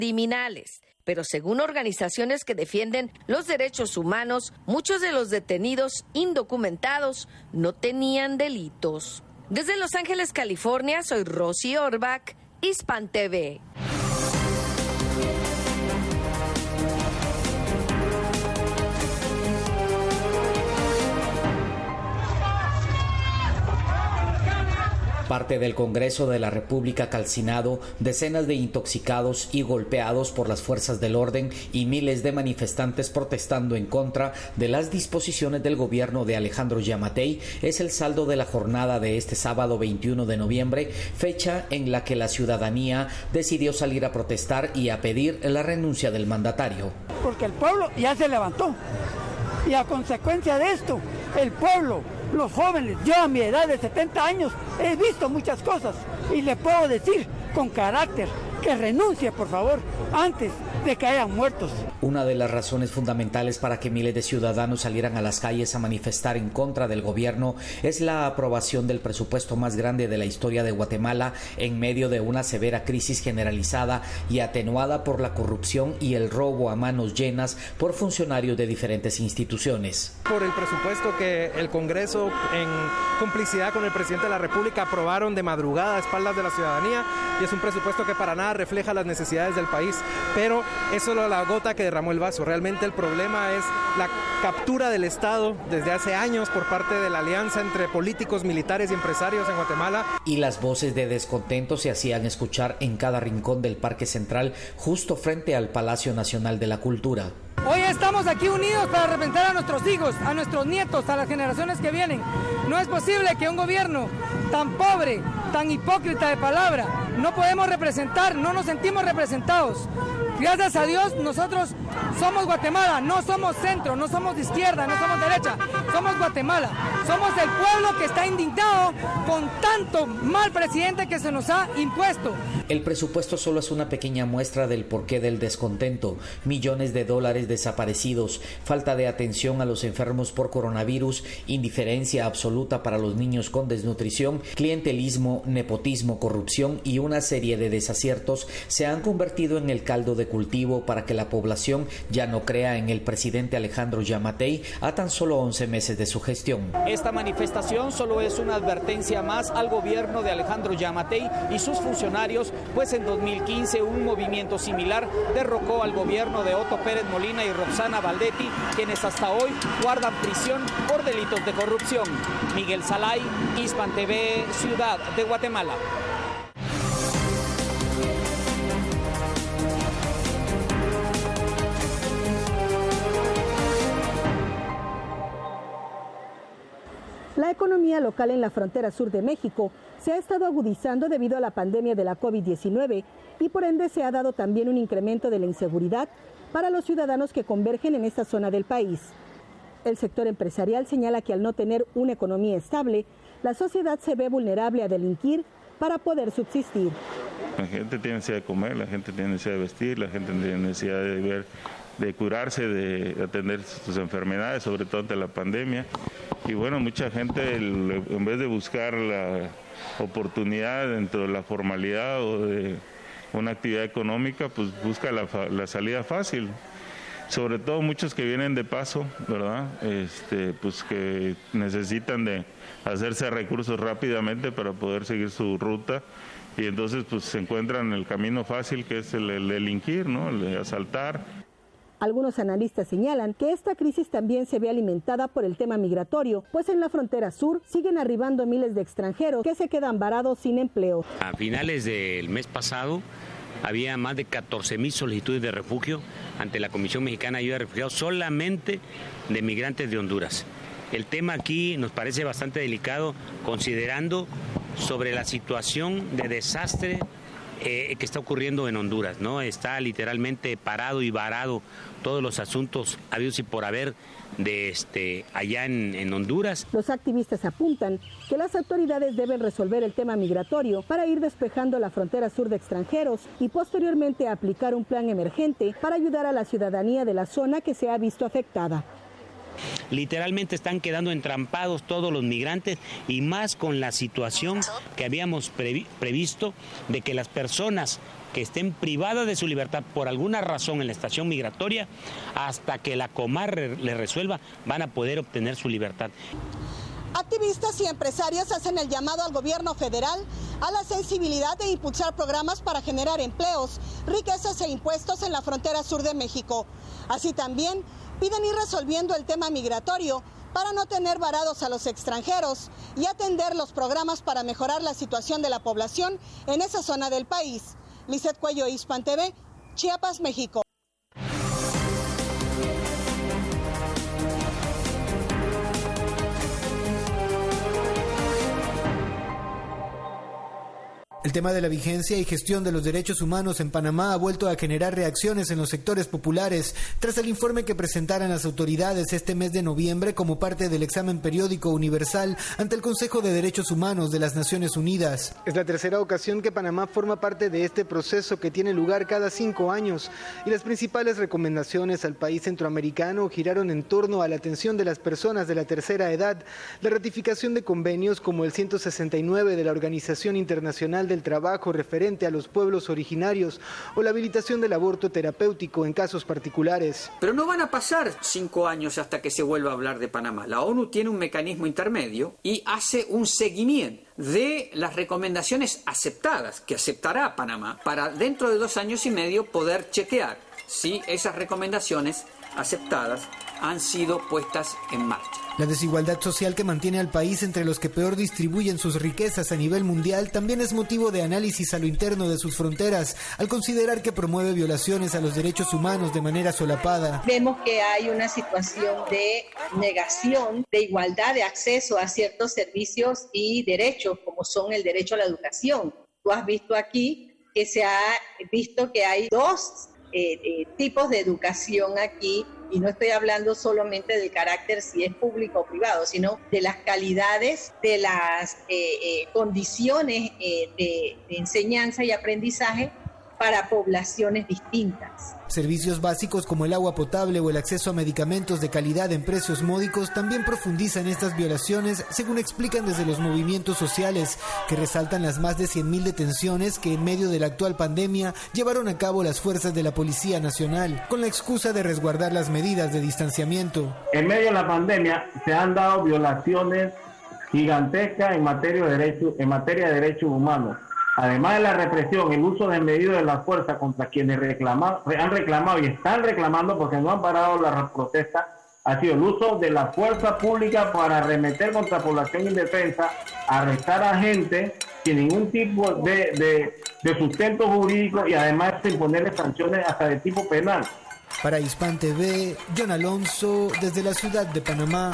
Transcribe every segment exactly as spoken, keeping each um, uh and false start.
criminales. Pero según organizaciones que defienden los derechos humanos, muchos de los detenidos indocumentados no tenían delitos. Desde Los Ángeles, California, soy Rosy Orbach, Hispan T V. Parte del Congreso de la República calcinado, decenas de intoxicados y golpeados por las fuerzas del orden y miles de manifestantes protestando en contra de las disposiciones del gobierno de Alejandro Yamatei es el saldo de la jornada de este sábado veintiuno de noviembre, fecha en la que la ciudadanía decidió salir a protestar y a pedir la renuncia del mandatario. Porque el pueblo ya se levantó y a consecuencia de esto, el pueblo, los jóvenes, yo a mi edad de setenta años he visto muchas cosas y le puedo decir con carácter que renuncie, por favor, antes de que hayan muertos. Una de las razones fundamentales para que miles de ciudadanos salieran a las calles a manifestar en contra del gobierno es la aprobación del presupuesto más grande de la historia de Guatemala en medio de una severa crisis generalizada y atenuada por la corrupción y el robo a manos llenas por funcionarios de diferentes instituciones. Por el presupuesto que el Congreso, en complicidad con el presidente de la República, aprobaron de madrugada a espaldas de la ciudadanía, y es un presupuesto que para nada refleja las necesidades del país, pero es solo la gota que derramó el vaso. Realmente el problema es la captura del Estado desde hace años por parte de la alianza entre políticos, militares y empresarios en Guatemala. Y las voces de descontento se hacían escuchar en cada rincón del Parque Central, justo frente al Palacio Nacional de la Cultura. Hoy estamos aquí unidos para representar a nuestros hijos, a nuestros nietos, a las generaciones que vienen. No es posible que un gobierno tan pobre, tan hipócrita de palabra, no podemos representar, no nos sentimos representados. Gracias a Dios nosotros somos Guatemala, no somos centro, no somos de izquierda, no somos derecha, somos Guatemala. Somos el pueblo que está indignado con tanto mal presidente que se nos ha impuesto. El presupuesto solo es una pequeña muestra del porqué del descontento. Millones de dólares desaparecidos, falta de atención a los enfermos por coronavirus, indiferencia absoluta para los niños con desnutrición, clientelismo, nepotismo, corrupción y una serie de desaciertos se han convertido en el caldo de cultivo para que la población ya no crea en el presidente Alejandro Yamatei a tan solo once meses de su gestión. Esta manifestación solo es una advertencia más al gobierno de Alejandro Yamatei y sus funcionarios, pues en dos mil quince un movimiento similar derrocó al gobierno de Otto Pérez Molina y Roxana Valdetti, quienes hasta hoy guardan prisión por delitos de corrupción. Miguel Salay, Hispan T V, Ciudad de Guatemala. La economía local en la frontera sur de México se ha estado agudizando debido a la pandemia de la COVID diecinueve y por ende se ha dado también un incremento de la inseguridad para los ciudadanos que convergen en esta zona del país. El sector empresarial señala que al no tener una economía estable, la sociedad se ve vulnerable a delinquir para poder subsistir. La gente tiene necesidad de comer, la gente tiene necesidad de vestir, la gente tiene necesidad de ver, de curarse, de atender sus enfermedades, sobre todo ante la pandemia. Y bueno, mucha gente en vez de buscar la oportunidad dentro de la formalidad o de una actividad económica, pues busca la, la salida fácil. Sobre todo muchos que vienen de paso, ¿verdad? Este, pues que necesitan de hacerse recursos rápidamente para poder seguir su ruta. Y entonces pues se encuentran el camino fácil, que es el, el delinquir, ¿no? El de asaltar. Algunos analistas señalan que esta crisis también se ve alimentada por el tema migratorio, pues en la frontera sur siguen arribando miles de extranjeros que se quedan varados sin empleo. A finales del mes pasado había más de catorce mil solicitudes de refugio ante la Comisión Mexicana de Ayuda a Refugiados solamente de migrantes de Honduras. El tema aquí nos parece bastante delicado considerando sobre la situación de desastre eh, que está ocurriendo en Honduras, ¿no? Está literalmente parado y varado todos los asuntos habidos y por haber de este allá en, en Honduras. Los activistas apuntan que las autoridades deben resolver el tema migratorio para ir despejando la frontera sur de extranjeros y posteriormente aplicar un plan emergente para ayudar a la ciudadanía de la zona que se ha visto afectada. Literalmente están quedando entrampados todos los migrantes y más con la situación que habíamos previ- previsto de que las personas que estén privadas de su libertad por alguna razón en la estación migratoria, hasta que la Comar le resuelva, van a poder obtener su libertad. Activistas y empresarios hacen el llamado al gobierno federal a la sensibilidad de impulsar programas para generar empleos, riquezas e impuestos en la frontera sur de México. Así también piden ir resolviendo el tema migratorio para no tener varados a los extranjeros y atender los programas para mejorar la situación de la población en esa zona del país. Lizeth Cuello, Hispan T V, Chiapas, México. El tema de la vigencia y gestión de los derechos humanos en Panamá ha vuelto a generar reacciones en los sectores populares tras el informe que presentaran las autoridades este mes de noviembre como parte del examen periódico universal ante el Consejo de Derechos Humanos de las Naciones Unidas. Es la tercera ocasión que Panamá forma parte de este proceso que tiene lugar cada cinco años y las principales recomendaciones al país centroamericano giraron en torno a la atención de las personas de la tercera edad, la ratificación de convenios como el ciento sesenta y nueve de la Organización Internacional del Trabajo referente a los pueblos originarios o la habilitación del aborto terapéutico en casos particulares. Pero no van a pasar cinco años hasta que se vuelva a hablar de Panamá. La ONU tiene un mecanismo intermedio y hace un seguimiento de las recomendaciones aceptadas, que aceptará Panamá, para dentro de dos años y medio poder chequear si esas recomendaciones aceptadas han sido puestas en marcha. La desigualdad social que mantiene al país entre los que peor distribuyen sus riquezas a nivel mundial también es motivo de análisis a lo interno de sus fronteras, al considerar que promueve violaciones a los derechos humanos de manera solapada. Vemos que hay una situación de negación de igualdad de acceso a ciertos servicios y derechos, como son el derecho a la educación. Tú has visto aquí que se ha visto que hay dos eh, eh, tipos de educación aquí. Y no estoy hablando solamente del carácter si es público o privado, sino de las calidades, de las eh, eh, condiciones eh, de, de enseñanza y aprendizaje para poblaciones distintas. Servicios básicos como el agua potable o el acceso a medicamentos de calidad en precios módicos también profundizan estas violaciones, según explican desde los movimientos sociales, que resaltan las más de cien mil detenciones que en medio de la actual pandemia llevaron a cabo las fuerzas de la Policía Nacional, con la excusa de resguardar las medidas de distanciamiento. En medio de la pandemia se han dado violaciones gigantescas en materia de derechos, en materia de derechos humanos. Además de la represión, el uso desmedido de la fuerza contra quienes reclaman, han reclamado y están reclamando porque no han parado la protesta, ha sido el uso de la fuerza pública para arremeter contra población indefensa, arrestar a gente sin ningún tipo de, de, de sustento jurídico y además imponerle sanciones hasta de tipo penal. Para Hispan T V, John Alonso, desde la ciudad de Panamá.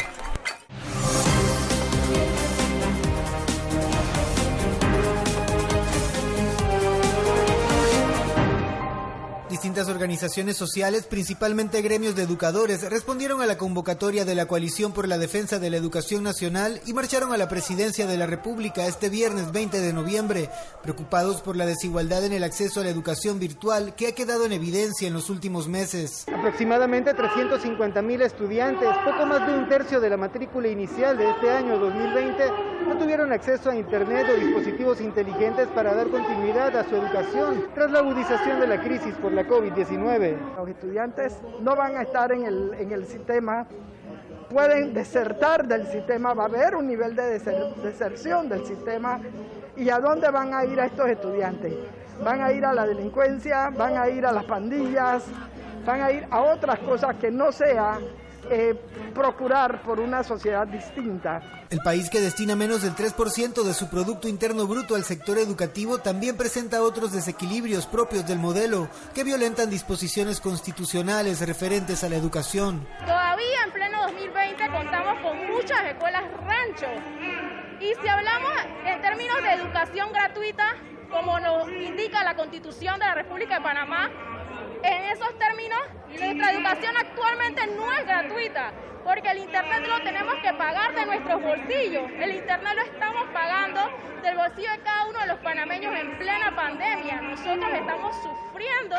Distintas organizaciones sociales, principalmente gremios de educadores, respondieron a la convocatoria de la Coalición por la Defensa de la Educación Nacional y marcharon a la Presidencia de la República este viernes veinte de noviembre, preocupados por la desigualdad en el acceso a la educación virtual que ha quedado en evidencia en los últimos meses. Aproximadamente trescientos cincuenta mil estudiantes, poco más de un tercio de la matrícula inicial de este año dos mil veinte, no tuvieron acceso a internet o dispositivos inteligentes para dar continuidad a su educación tras la agudización de la crisis por la COVID diecinueve. Los estudiantes no van a estar en el, en el sistema, pueden desertar del sistema, va a haber un nivel de deser, deserción del sistema. ¿Y a dónde van a ir a estos estudiantes? Van a ir a la delincuencia, van a ir a las pandillas, van a ir a otras cosas que no sea eh, procurar por una sociedad distinta. El país, que destina menos del tres por ciento de su Producto Interno Bruto al sector educativo, también presenta otros desequilibrios propios del modelo que violentan disposiciones constitucionales referentes a la educación. Todavía en pleno dos mil veinte contamos con muchas escuelas rancho. Y si hablamos en términos de educación gratuita, como nos indica la Constitución de la República de Panamá, en esos términos, nuestra educación actualmente no es gratuita, porque el internet lo tenemos que pagar de nuestros bolsillos. El internet lo estamos pagando del bolsillo de cada uno de los panameños en plena pandemia. Nosotros estamos sufriendo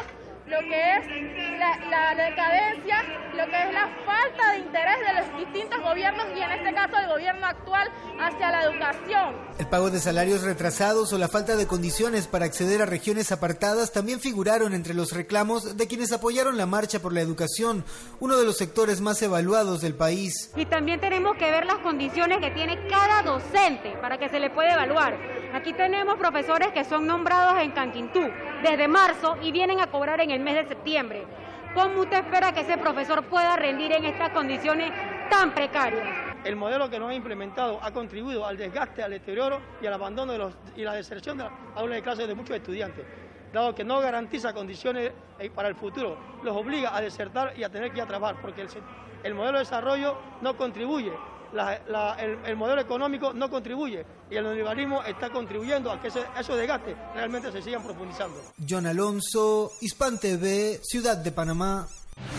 lo que es la, la decadencia, lo que es la falta de interés de los distintos gobiernos y en este caso el gobierno actual hacia la educación. El pago de salarios retrasados o la falta de condiciones para acceder a regiones apartadas también figuraron entre los reclamos de quienes apoyaron la marcha por la educación, uno de los sectores más evaluados del país. Y también tenemos que ver las condiciones que tiene cada docente para que se le pueda evaluar. Aquí tenemos profesores que son nombrados en Canquintú desde marzo y vienen a cobrar en el mes de septiembre. ¿Cómo usted espera que ese profesor pueda rendir en estas condiciones tan precarias? El modelo que nos ha implementado ha contribuido al desgaste, al deterioro y al abandono de los, y la deserción de las aulas de clases de muchos estudiantes, dado que no garantiza condiciones para el futuro, los obliga a desertar y a tener que ir a trabajar, porque el, el modelo de desarrollo no contribuye, la, la, el, el modelo económico no contribuye y el neoliberalismo está contribuyendo a que ese, esos desgastes realmente se sigan profundizando. John Alonso, Hispan T V, Ciudad de Panamá.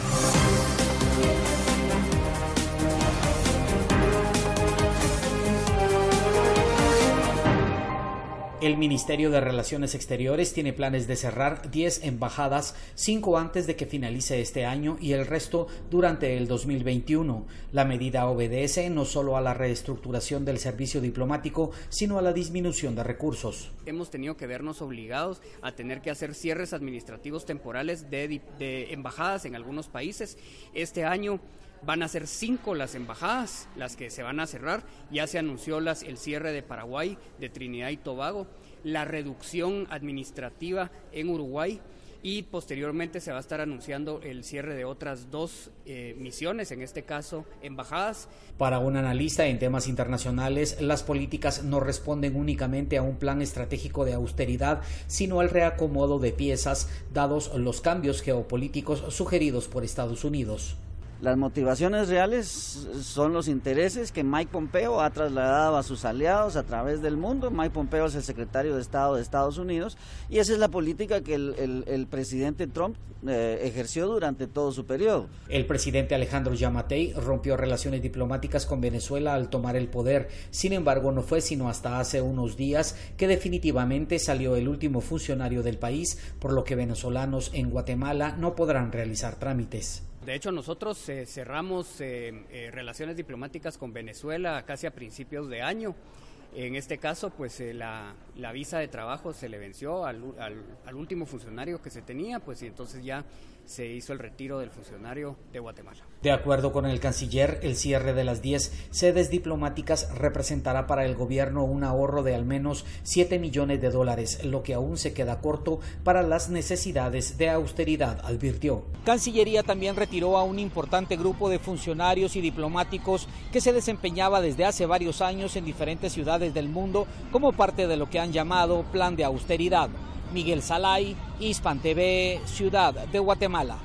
El Ministerio de Relaciones Exteriores tiene planes de cerrar diez embajadas, cinco antes de que finalice este año y el resto durante el dos mil veintiuno. La medida obedece no solo a la reestructuración del servicio diplomático, sino a la disminución de recursos. Hemos tenido que vernos obligados a tener que hacer cierres administrativos temporales de, de embajadas en algunos países. Este año van a ser cinco las embajadas, las que se van a cerrar. Ya se anunció las, el cierre de Paraguay, de Trinidad y Tobago, la reducción administrativa en Uruguay y posteriormente se va a estar anunciando el cierre de otras dos eh, misiones, en este caso embajadas. Para un analista en temas internacionales, las políticas no responden únicamente a un plan estratégico de austeridad, sino al reacomodo de piezas, dados los cambios geopolíticos sugeridos por Estados Unidos. Las motivaciones reales son los intereses que Mike Pompeo ha trasladado a sus aliados a través del mundo. Mike Pompeo es el secretario de Estado de Estados Unidos y esa es la política que el, el, el presidente Trump eh, ejerció durante todo su periodo. El presidente Alejandro Yamatei rompió relaciones diplomáticas con Venezuela al tomar el poder. Sin embargo, no fue sino hasta hace unos días que definitivamente salió el último funcionario del país, por lo que venezolanos en Guatemala no podrán realizar trámites. De hecho, nosotros eh, cerramos eh, eh, relaciones diplomáticas con Venezuela casi a principios de año. En este caso, pues eh, la, la visa de trabajo se le venció al, al, al último funcionario que se tenía, pues y entonces ya se hizo el retiro del funcionario de Guatemala. De acuerdo con el canciller, el cierre de las diez sedes diplomáticas representará para el gobierno un ahorro de al menos siete millones de dólares, lo que aún se queda corto para las necesidades de austeridad, advirtió. Cancillería también retiró a un importante grupo de funcionarios y diplomáticos que se desempeñaba desde hace varios años en diferentes ciudades del mundo como parte de lo que han llamado plan de austeridad. Miguel Salay, Hispan T V, Ciudad de Guatemala.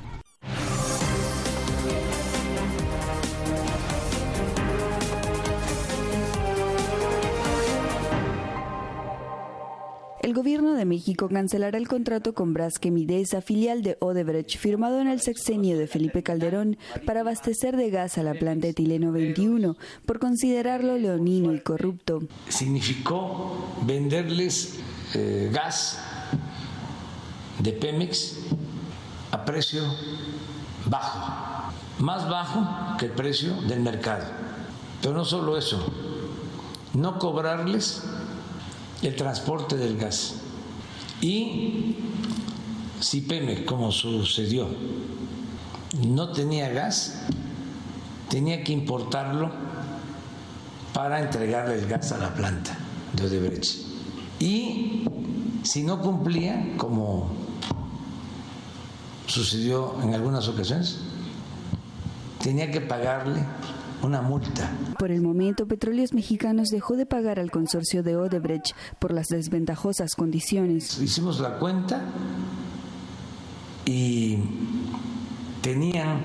El gobierno de México cancelará el contrato con Braskem Idesa, filial de Odebrecht, firmado en el sexenio de Felipe Calderón para abastecer de gas a la planta etileno veintiuno, por considerarlo leonino y corrupto. Significó venderles eh, gas de Pemex a precio bajo, más bajo que el precio del mercado. Pero no solo eso, no cobrarles el transporte del gas. Y si Pemex, como sucedió, no tenía gas, tenía que importarlo para entregarle el gas a la planta de Odebrecht. Y si no cumplía, como sucedió en algunas ocasiones, tenía que pagarle una multa. Por el momento, Petróleos Mexicanos dejó de pagar al consorcio de Odebrecht por las desventajosas condiciones. Hicimos la cuenta y tenían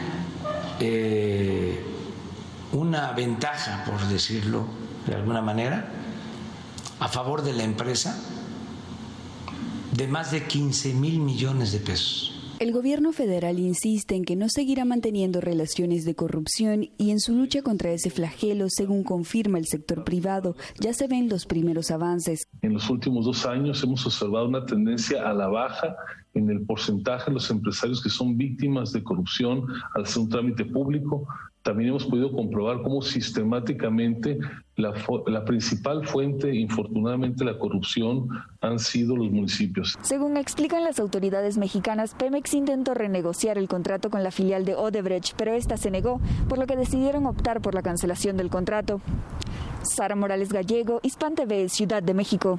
eh, una ventaja, por decirlo de alguna manera, a favor de la empresa de más de quince mil millones de pesos. El gobierno federal insiste en que no seguirá manteniendo relaciones de corrupción y en su lucha contra ese flagelo, según confirma el sector privado, ya se ven los primeros avances. En los últimos dos años hemos observado una tendencia a la baja en el porcentaje de los empresarios que son víctimas de corrupción al hacer un trámite público. También hemos podido comprobar cómo sistemáticamente la, la principal fuente, infortunadamente, de la corrupción han sido los municipios. Según explican las autoridades mexicanas, Pemex intentó renegociar el contrato con la filial de Odebrecht, pero esta se negó, por lo que decidieron optar por la cancelación del contrato. Sara Morales Gallego, Hispan T V, Ciudad de México.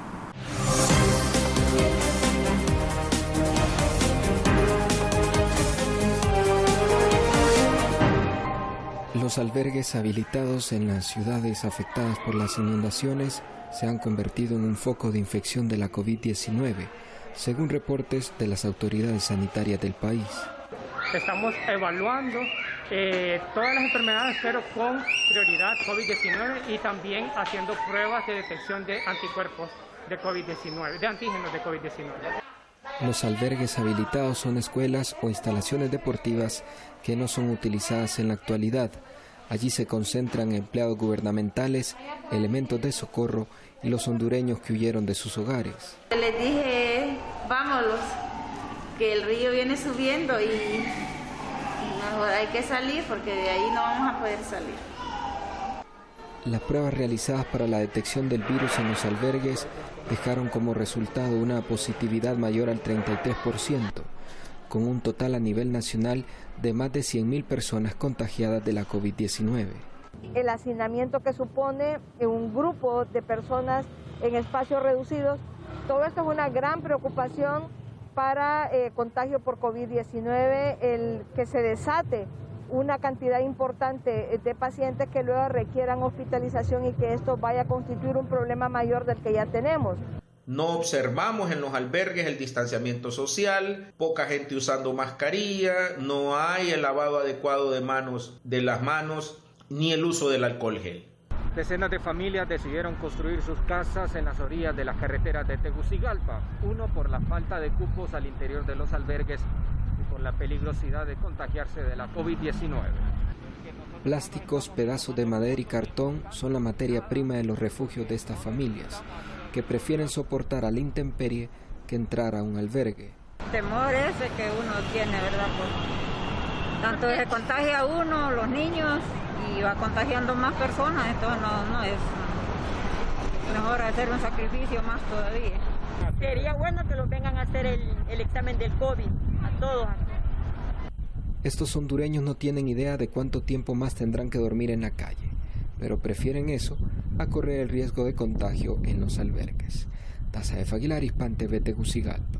Los albergues habilitados en las ciudades afectadas por las inundaciones se han convertido en un foco de infección de la COVID diecinueve, según reportes de las autoridades sanitarias del país. Estamos evaluando eh, todas las enfermedades, pero con prioridad COVID diecinueve y también haciendo pruebas de detección de anticuerpos de COVID diecinueve, de antígenos de COVID diecinueve. Los albergues habilitados son escuelas o instalaciones deportivas que no son utilizadas en la actualidad. Allí se concentran empleados gubernamentales, elementos de socorro y los hondureños que huyeron de sus hogares. Les dije, vámonos, que el río viene subiendo y mejor hay que salir porque de ahí no vamos a poder salir. Las pruebas realizadas para la detección del virus en los albergues dejaron como resultado una positividad mayor al treinta y tres por ciento, con un total a nivel nacional de más de cien mil personas contagiadas de la COVID diecinueve. El hacinamiento que supone un grupo de personas en espacios reducidos, todo esto es una gran preocupación para eh, contagio por COVID diecinueve, el que se desate una cantidad importante de pacientes que luego requieran hospitalización y que esto vaya a constituir un problema mayor del que ya tenemos. No observamos en los albergues el distanciamiento social, poca gente usando mascarilla, no hay el lavado adecuado de manos, de las manos, ni el uso del alcohol gel. Decenas de familias decidieron construir sus casas en las orillas de las carreteras de Tegucigalpa, uno por la falta de cupos al interior de los albergues y por la peligrosidad de contagiarse de la COVID diecinueve. Plásticos, pedazos de madera y cartón son la materia prima de los refugios de estas familias, que prefieren soportar a la intemperie que entrar a un albergue. El temor ese que uno tiene, ¿verdad? Pues, tanto se contagia uno, los niños, y va contagiando más personas, entonces no, no es mejor hacer un sacrificio más todavía. Sería bueno que los vengan a hacer el, el examen del COVID, a todos. Estos hondureños no tienen idea de cuánto tiempo más tendrán que dormir en la calle, pero prefieren eso a correr el riesgo de contagio en los albergues. Tazaef Aguilar, Hispan T V, Tegucigalpa.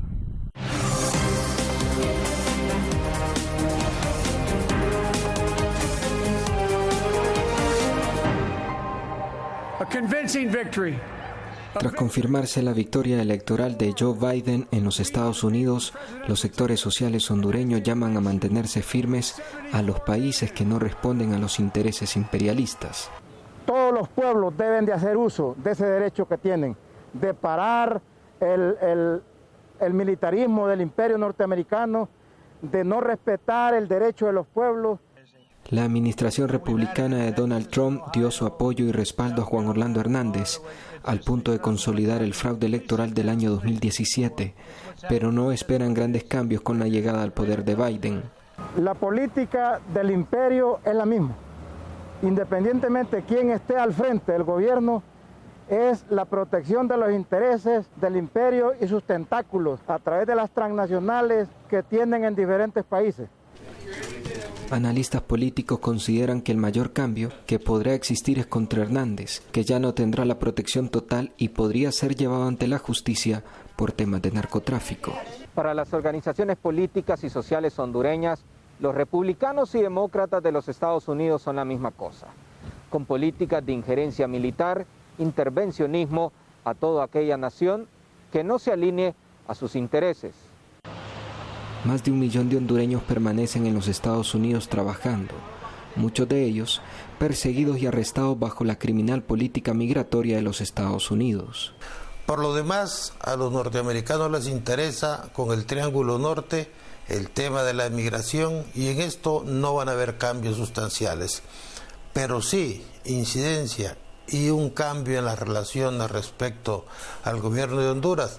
A convincing victory. Tras confirmarse la victoria electoral de Joe Biden en los Estados Unidos, los sectores sociales hondureños llaman a mantenerse firmes a los países que no responden a los intereses imperialistas. Todos los pueblos deben de hacer uso de ese derecho que tienen, de parar el, el, el militarismo del imperio norteamericano, de no respetar el derecho de los pueblos. La administración republicana de Donald Trump dio su apoyo y respaldo a Juan Orlando Hernández, al punto de consolidar el fraude electoral del año dos mil diecisiete, pero no esperan grandes cambios con la llegada al poder de Biden. La política del imperio es la misma. Independientemente de quién esté al frente del gobierno, es la protección de los intereses del imperio y sus tentáculos a través de las transnacionales que tienen en diferentes países. Analistas políticos consideran que el mayor cambio que podrá existir es contra Hernández, que ya no tendrá la protección total y podría ser llevado ante la justicia por temas de narcotráfico. Para las organizaciones políticas y sociales hondureñas, los republicanos y demócratas de los Estados Unidos son la misma cosa, con políticas de injerencia militar, intervencionismo a toda aquella nación que no se alinee a sus intereses. Más de un millón de hondureños permanecen en los Estados Unidos trabajando, muchos de ellos perseguidos y arrestados bajo la criminal política migratoria de los Estados Unidos. Por lo demás, a los norteamericanos les interesa con el Triángulo Norte el tema de la inmigración y en esto no van a haber cambios sustanciales, pero sí incidencia y un cambio en las relaciones respecto al gobierno de Honduras.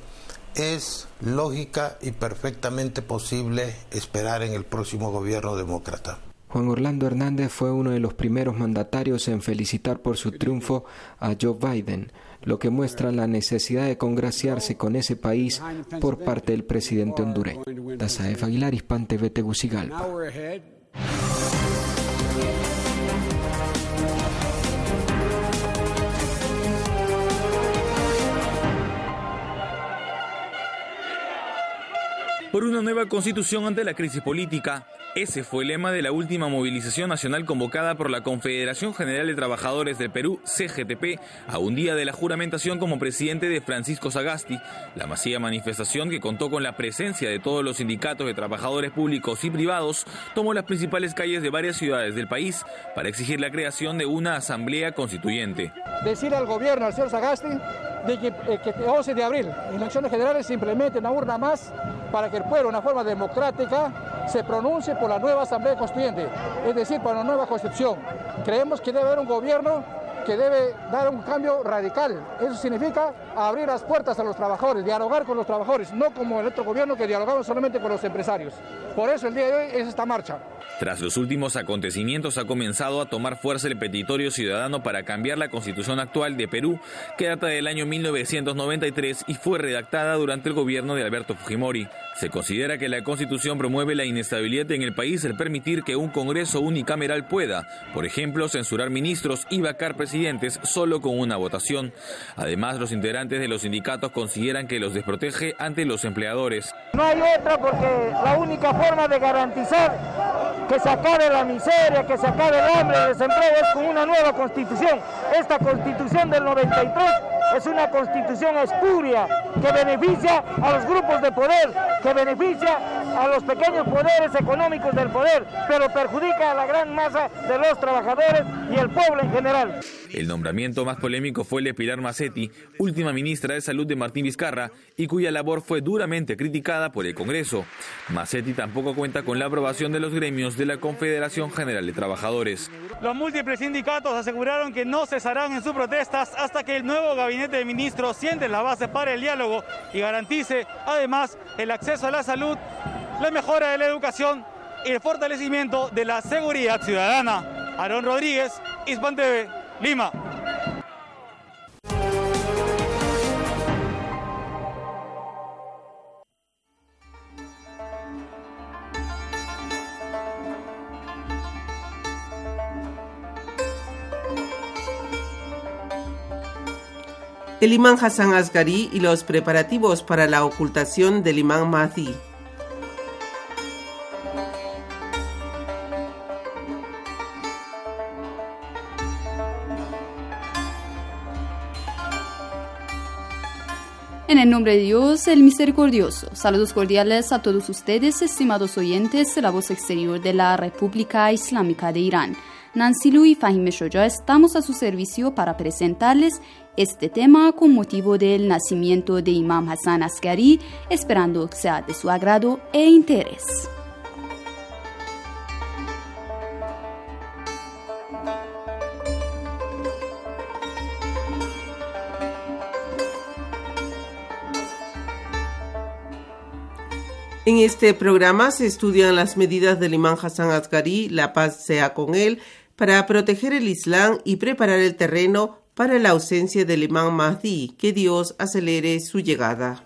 es lógica y perfectamente posible esperar en el próximo gobierno demócrata. Juan Orlando Hernández fue uno de los primeros mandatarios en felicitar por su triunfo a Joe Biden, lo que muestra la necesidad de congraciarse con ese país por parte del presidente hondureño. Dazaef Aguilar, Hispan T V, Tegucigalpa. Por una nueva constitución ante la crisis política. Ese fue el lema de la última movilización nacional convocada por la Confederación General de Trabajadores del Perú, C G T P, a un día de la juramentación como presidente de Francisco Sagasti. La masiva manifestación, que contó con la presencia de todos los sindicatos de trabajadores públicos y privados, tomó las principales calles de varias ciudades del país para exigir la creación de una asamblea constituyente. Decir al gobierno, al señor Sagasti, de que, eh, que el once de abril, en las elecciones generales, se implemente una urna más para que el pueblo, de una forma democrática, se pronuncie por la nueva Asamblea Constituyente, es decir, por una nueva Constitución. Creemos que debe haber un gobierno que debe dar un cambio radical. Eso significa abrir las puertas a los trabajadores, dialogar con los trabajadores, no como el otro gobierno que dialogaba solamente con los empresarios. Por eso el día de hoy es esta marcha. Tras los últimos acontecimientos ha comenzado a tomar fuerza el petitorio ciudadano para cambiar la constitución actual de Perú, que data del año mil novecientos noventa y tres y fue redactada durante el gobierno de Alberto Fujimori. Se considera que la constitución promueve la inestabilidad en el país al permitir que un congreso unicameral pueda, por ejemplo, censurar ministros y vacar presidentes solo con una votación. Además, los integrantes de los sindicatos consideran que los desprotege ante los empleadores. No hay otra, porque la única forma de garantizar que se acabe la miseria, que se acabe el hambre, el desempleo, es con una nueva constitución. Esta constitución del noventa y tres es una constitución espuria que beneficia a los grupos de poder, que beneficia a los pequeños poderes económicos del poder, pero perjudica a la gran masa de los trabajadores y el pueblo en general. El nombramiento más polémico fue el de Pilar Macetti, última ministra de Salud de Martín Vizcarra, y cuya labor fue duramente criticada por el Congreso. Macetti tampoco cuenta con la aprobación de los gremios de la Confederación General de Trabajadores. Los múltiples sindicatos aseguraron que no cesarán en sus protestas hasta que el nuevo gabinete de ministros siente la base para el diálogo y garantice, además, el acceso a la salud, la mejora de la educación y el fortalecimiento de la seguridad ciudadana. Aarón Rodríguez, Hispan T V, Lima. El imán Hassan Asghari y los preparativos para la ocultación del imán Mahdi. En el nombre de Dios, el misericordioso. Saludos cordiales a todos ustedes, estimados oyentes de la voz exterior de la República Islámica de Irán. Nancy Lu y Fahime Shoya estamos a su servicio para presentarles este tema con motivo del nacimiento de Imam Hassan Asghari, esperando que sea de su agrado e interés. En este programa se estudian las medidas del imán Hassan Asghari, la paz sea con él, para proteger el Islam y preparar el terreno para la ausencia del imán Mahdi, que Dios acelere su llegada.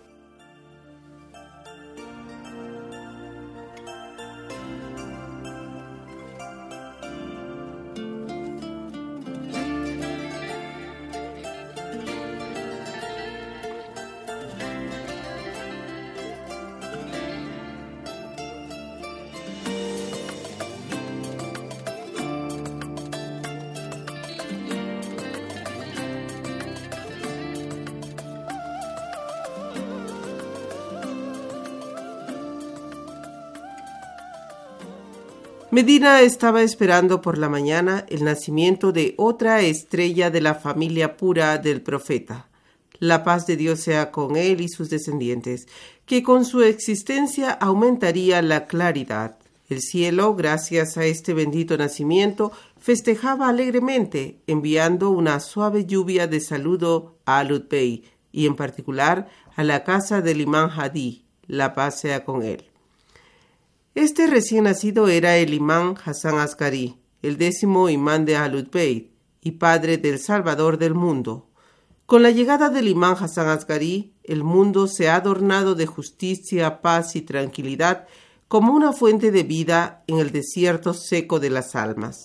Medina estaba esperando por la mañana el nacimiento de otra estrella de la familia pura del profeta. La paz de Dios sea con él y sus descendientes, que con su existencia aumentaría la claridad. El cielo, gracias a este bendito nacimiento, festejaba alegremente, enviando una suave lluvia de saludo a Alud Bey, y en particular a la casa del imán Hadi, la paz sea con él. Este recién nacido era el imán Hassan Askari, el décimo imán de Ahlul Bayt y padre del Salvador del mundo. Con la llegada del imán Hassan Askari, el mundo se ha adornado de justicia, paz y tranquilidad como una fuente de vida en el desierto seco de las almas.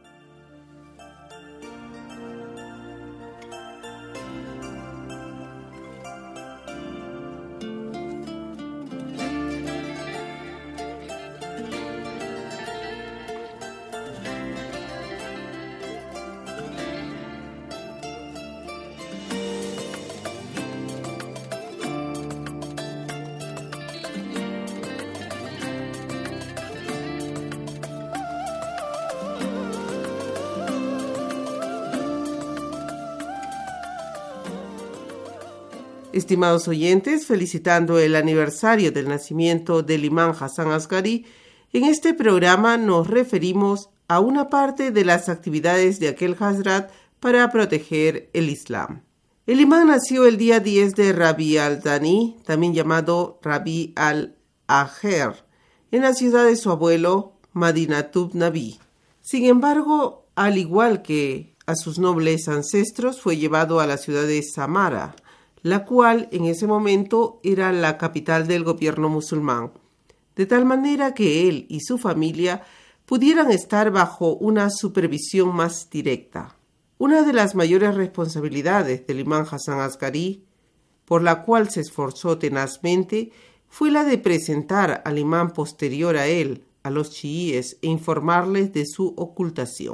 Estimados oyentes, felicitando el aniversario del nacimiento del imán Hassan Askari, en este programa nos referimos a una parte de las actividades de aquel Hazrat para proteger el Islam. El imán nació el día diez de Rabi al-Thani, también llamado Rabi al-Aher, en la ciudad de su abuelo, Madinatub Nabi. Sin embargo, al igual que a sus nobles ancestros, fue llevado a la ciudad de Samara, la cual en ese momento era la capital del gobierno musulmán, de tal manera que él y su familia pudieran estar bajo una supervisión más directa. Una de las mayores responsabilidades del imán Hassan Askari, por la cual se esforzó tenazmente, fue la de presentar al imán posterior a él, a los chiíes, e informarles de su ocultación.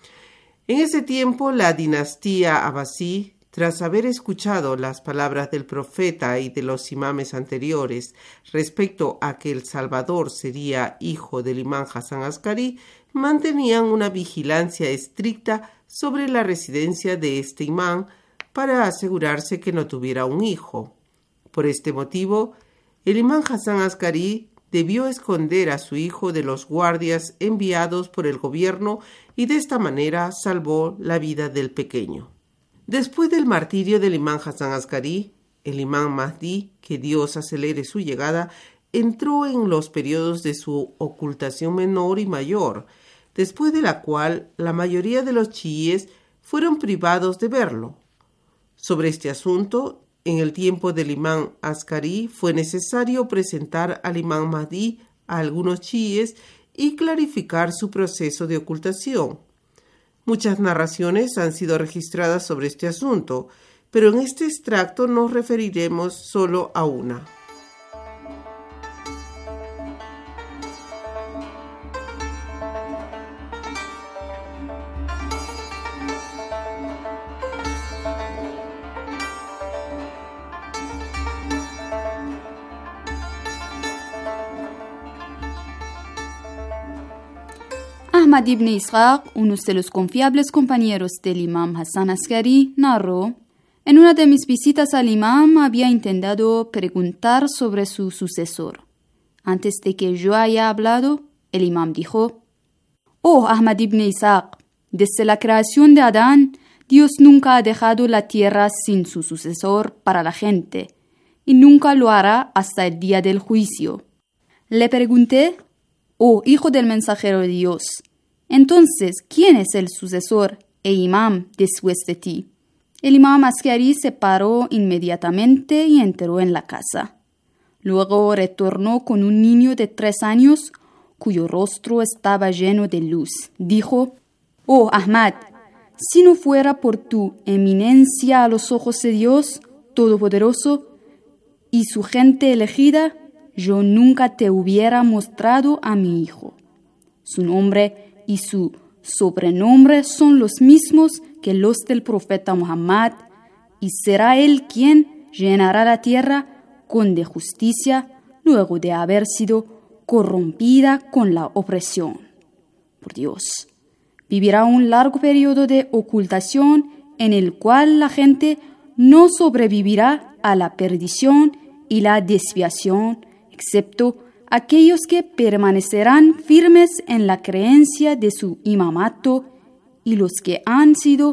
En ese tiempo, la dinastía abasí, tras haber escuchado las palabras del profeta y de los imames anteriores respecto a que el Salvador sería hijo del imán Hassan Askari, mantenían una vigilancia estricta sobre la residencia de este imán para asegurarse que no tuviera un hijo. Por este motivo, el imán Hassan Askari debió esconder a su hijo de los guardias enviados por el gobierno y de esta manera salvó la vida del pequeño. Después del martirio del imán Hassan Askari, el imán Mahdi, que Dios acelere su llegada, entró en los periodos de su ocultación menor y mayor, después de la cual la mayoría de los chiíes fueron privados de verlo. Sobre este asunto, en el tiempo del imán Askari fue necesario presentar al imán Mahdi a algunos chiíes y clarificar su proceso de ocultación. Muchas narraciones han sido registradas sobre este asunto, pero en este extracto nos referiremos solo a una. Ahmad ibn Ishaq, uno de los confiables compañeros del imam Hassan Askari, narró: en una de mis visitas al imam había intentado preguntar sobre su sucesor. Antes de que yo haya hablado, el imam dijo: Oh Ahmad ibn Ishaq, desde la creación de Adán, Dios nunca ha dejado la tierra sin su sucesor para la gente, y nunca lo hará hasta el día del juicio. Le pregunté: Oh hijo del mensajero de Dios, entonces, ¿quién es el sucesor e imam después de ti? El imam Askari se paró inmediatamente y entró en la casa. Luego retornó con un niño de tres años, cuyo rostro estaba lleno de luz. Dijo: Oh Ahmad, si no fuera por tu eminencia a los ojos de Dios Todopoderoso y su gente elegida, yo nunca te hubiera mostrado a mi hijo. Su nombre y su sobrenombre son los mismos que los del profeta Muhammad, y será él quien llenará la tierra con de justicia luego de haber sido corrompida con la opresión. Por Dios, vivirá un largo periodo de ocultación en el cual la gente no sobrevivirá a la perdición y la desviación, excepto aquellos que permanecerán firmes en la creencia de su imamato y los que han sido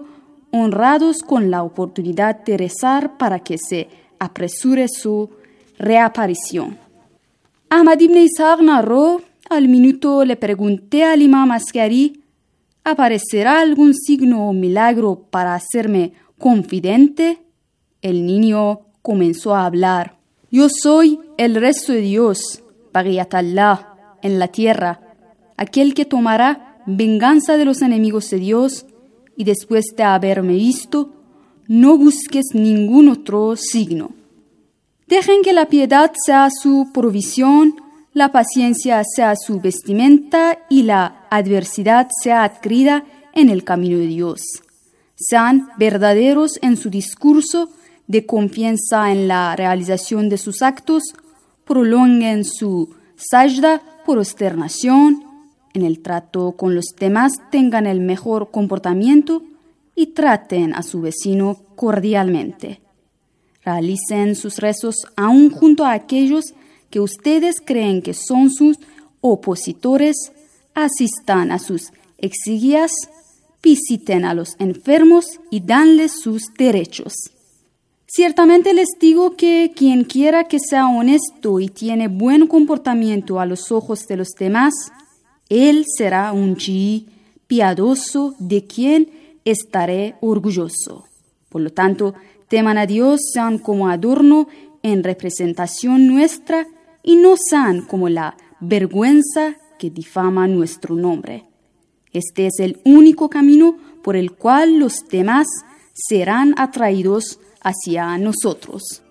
honrados con la oportunidad de rezar para que se apresure su reaparición. Ahmad ibn Ishaq narró: al minuto le pregunté al imam Askari, ¿aparecerá algún signo o milagro para hacerme confidente? El niño comenzó a hablar: yo soy el resto de Dios, Baghiyat Allah, en la tierra, aquel que tomará venganza de los enemigos de Dios, y después de haberme visto, no busques ningún otro signo. Dejen que la piedad sea su provisión, la paciencia sea su vestimenta y la adversidad sea adquirida en el camino de Dios. Sean verdaderos en su discurso de confianza en la realización de sus actos, prolonguen su sajda por prosternación, en el trato con los demás tengan el mejor comportamiento y traten a su vecino cordialmente. Realicen sus rezos aún junto a aquellos que ustedes creen que son sus opositores, asistan a sus exequias, visiten a los enfermos y danles sus derechos. Ciertamente les digo que quien quiera que sea honesto y tiene buen comportamiento a los ojos de los demás, él será un chií piadoso de quien estaré orgulloso. Por lo tanto, teman a Dios, sean como adorno en representación nuestra y no sean como la vergüenza que difama nuestro nombre. Este es el único camino por el cual los demás serán atraídos hacia nosotros.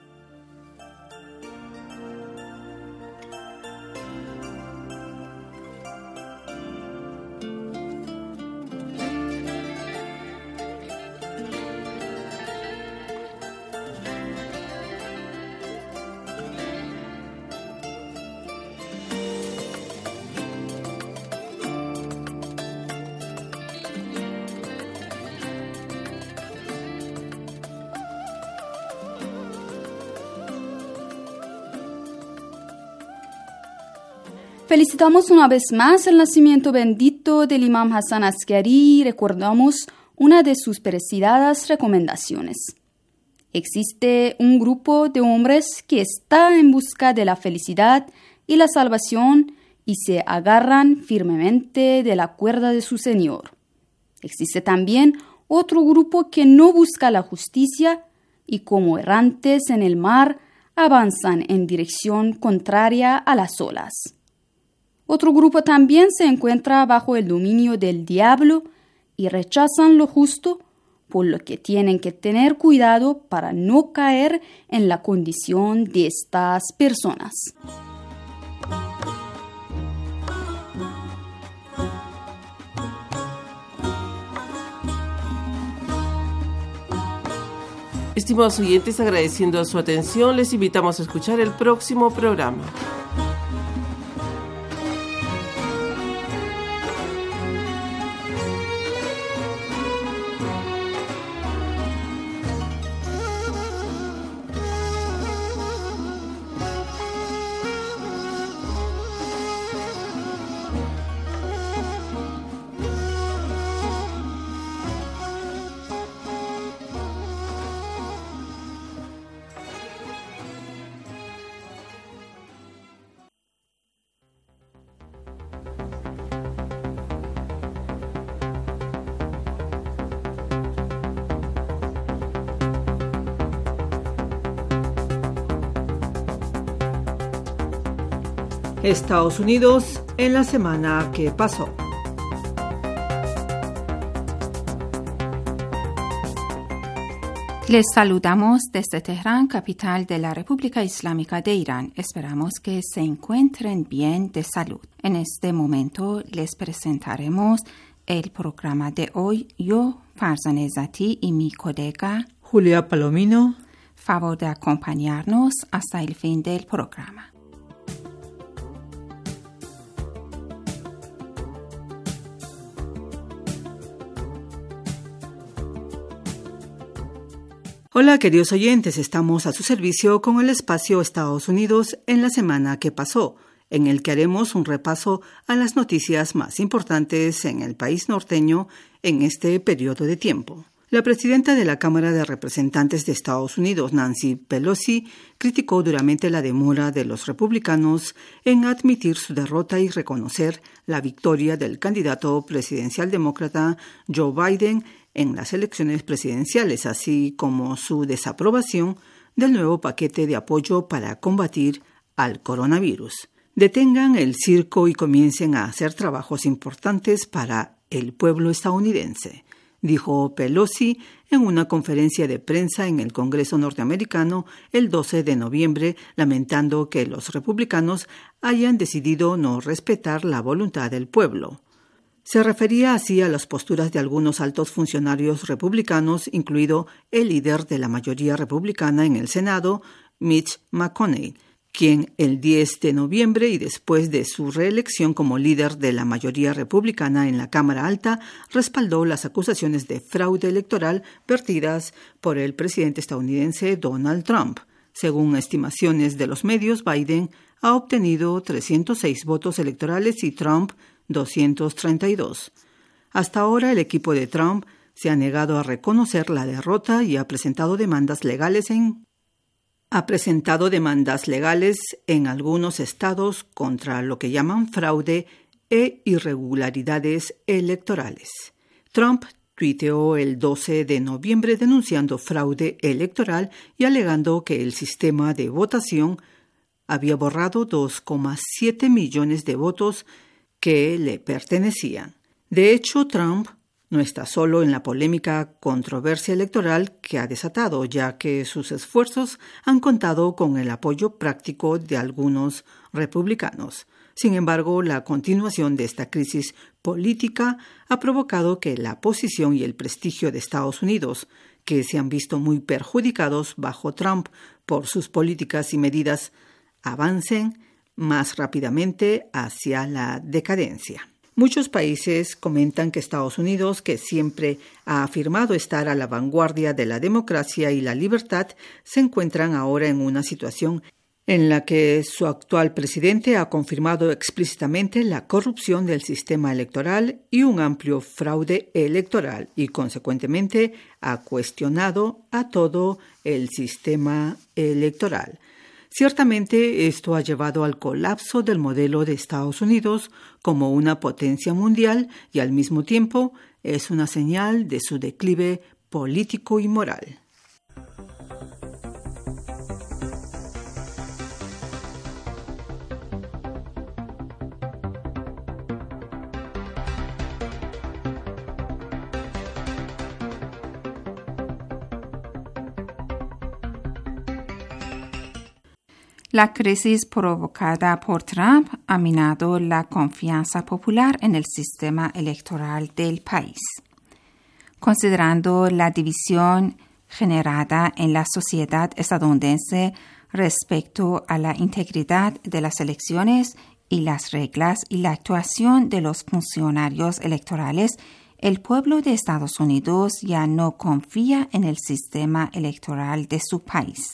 Felicitamos una vez más el nacimiento bendito del Imam Hassan Askari y recordamos una de sus preciadas recomendaciones. Existe un grupo de hombres que está en busca de la felicidad y la salvación y se agarran firmemente de la cuerda de su Señor. Existe también otro grupo que no busca la justicia y como errantes en el mar avanzan en dirección contraria a las olas. Otro grupo también se encuentra bajo el dominio del diablo y rechazan lo justo, por lo que tienen que tener cuidado para no caer en la condición de estas personas. Estimados oyentes, agradeciendo su atención, les invitamos a escuchar el próximo programa. Estados Unidos en la semana que pasó. Les saludamos desde Teherán, capital de la República Islámica de Irán. Esperamos que se encuentren bien de salud. En este momento les presentaremos el programa de hoy. Yo, Farzaneh Zati, y mi colega Julia Palomino. Favor de acompañarnos hasta el fin del programa. Hola, queridos oyentes, estamos a su servicio con el espacio Estados Unidos en la semana que pasó, en el que haremos un repaso a las noticias más importantes en el país norteño en este periodo de tiempo. La presidenta de la Cámara de Representantes de Estados Unidos, Nancy Pelosi, criticó duramente la demora de los republicanos en admitir su derrota y reconocer la victoria del candidato presidencial demócrata Joe Biden en las elecciones presidenciales, así como su desaprobación del nuevo paquete de apoyo para combatir al coronavirus. Detengan el circo y comiencen a hacer trabajos importantes para el pueblo estadounidense, dijo Pelosi en una conferencia de prensa en el Congreso norteamericano el doce de noviembre, lamentando que los republicanos hayan decidido no respetar la voluntad del pueblo. Se refería así a las posturas de algunos altos funcionarios republicanos, incluido el líder de la mayoría republicana en el Senado, Mitch McConnell, quien el diez de noviembre y después de su reelección como líder de la mayoría republicana en la Cámara Alta, respaldó las acusaciones de fraude electoral vertidas por el presidente estadounidense Donald Trump. Según estimaciones de los medios, Biden ha obtenido trescientos seis votos electorales y Trump doscientos treinta y dos. Hasta ahora, el equipo de Trump se ha negado a reconocer la derrota y ha presentado demandas legales en ha presentado demandas legales en algunos estados contra lo que llaman fraude e irregularidades electorales. Trump tuiteó el doce de noviembre denunciando fraude electoral y alegando que el sistema de votación había borrado dos coma siete millones de votos que le pertenecían. De hecho, Trump no está solo en la polémica controversia electoral que ha desatado, ya que sus esfuerzos han contado con el apoyo práctico de algunos republicanos. Sin embargo, la continuación de esta crisis política ha provocado que la posición y el prestigio de Estados Unidos, que se han visto muy perjudicados bajo Trump por sus políticas y medidas, avancen más rápidamente hacia la decadencia. Muchos países comentan que Estados Unidos, que siempre ha afirmado estar a la vanguardia de la democracia y la libertad, se encuentran ahora en una situación en la que su actual presidente ha confirmado explícitamente la corrupción del sistema electoral y un amplio fraude electoral y, consecuentemente, ha cuestionado a todo el sistema electoral. Ciertamente, esto ha llevado al colapso del modelo de Estados Unidos como una potencia mundial y, al mismo tiempo, es una señal de su declive político y moral. La crisis provocada por Trump ha minado la confianza popular en el sistema electoral del país. Considerando la división generada en la sociedad estadounidense respecto a la integridad de las elecciones y las reglas y la actuación de los funcionarios electorales, el pueblo de Estados Unidos ya no confía en el sistema electoral de su país.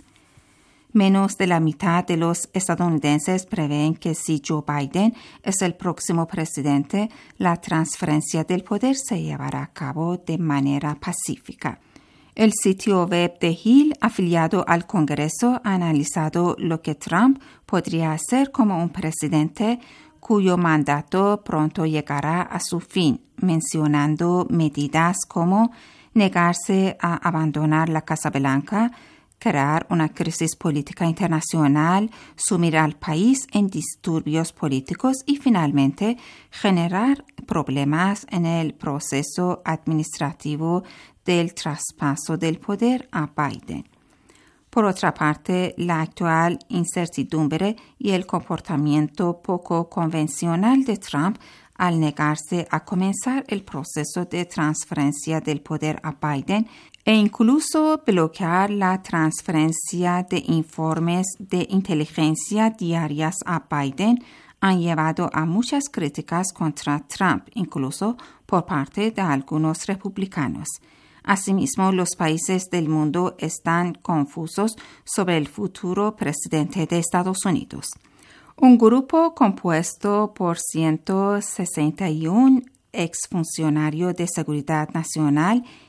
Menos de la mitad de los estadounidenses prevén que si Joe Biden es el próximo presidente, la transferencia del poder se llevará a cabo de manera pacífica. El sitio web de Hill, afiliado al Congreso, ha analizado lo que Trump podría hacer como un presidente cuyo mandato pronto llegará a su fin, mencionando medidas como negarse a abandonar la Casa Blanca, crear una crisis política internacional, sumir al país en disturbios políticos y, finalmente, generar problemas en el proceso administrativo del traspaso del poder a Biden. Por otra parte, la actual incertidumbre y el comportamiento poco convencional de Trump al negarse a comenzar el proceso de transferencia del poder a Biden e incluso bloquear la transferencia de informes de inteligencia diarias a Biden han llevado a muchas críticas contra Trump, incluso por parte de algunos republicanos. Asimismo, los países del mundo están confusos sobre el futuro presidente de Estados Unidos. Un grupo compuesto por ciento sesenta y uno exfuncionarios de seguridad nacional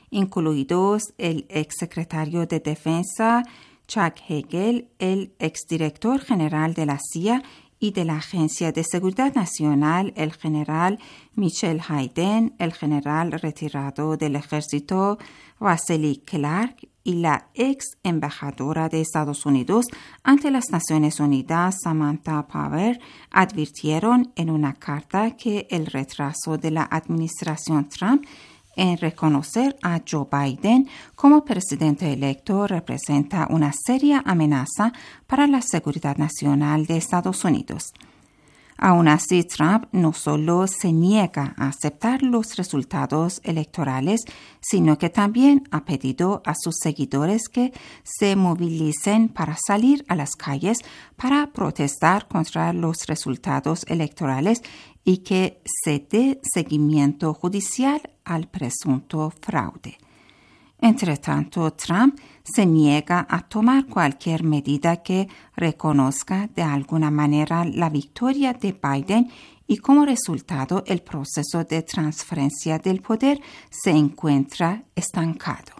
incluidos el exsecretario de Defensa Chuck Hagel, el exdirector general de la C I A y de la Agencia de Seguridad Nacional, el general Michel Hayden, el general retirado del ejército Vasily Clark y la ex embajadora de Estados Unidos ante las Naciones Unidas, Samantha Power, advirtieron en una carta que el retraso de la administración Trump en reconocer a Joe Biden como presidente electo representa una seria amenaza para la seguridad nacional de Estados Unidos. Aún así, Trump no solo se niega a aceptar los resultados electorales, sino que también ha pedido a sus seguidores que se movilicen para salir a las calles para protestar contra los resultados electorales y que se dé seguimiento judicial al presunto fraude. Entre tanto, Trump se niega a tomar cualquier medida que reconozca de alguna manera la victoria de Biden y como resultado el proceso de transferencia del poder se encuentra estancado.